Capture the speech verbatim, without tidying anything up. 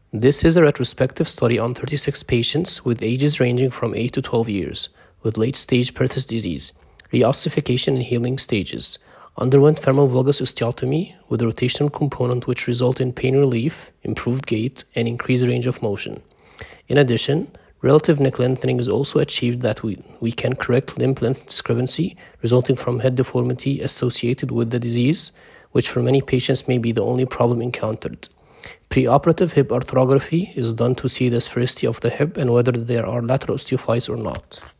This is a retrospective study on thirty-six patients with ages ranging from eight to twelve years with late-stage Perthes disease, reossification and healing stages, underwent femoral valgus osteotomy with a rotational component which resulted in pain relief, improved gait, and increased range of motion. In addition, relative neck lengthening is also achieved that we, we can correct limb length discrepancy resulting from head deformity associated with the disease, which for many patients may be the only problem encountered. Preoperative hip arthrography is done to see the sphericity of the hip and whether there are lateral osteophytes or not.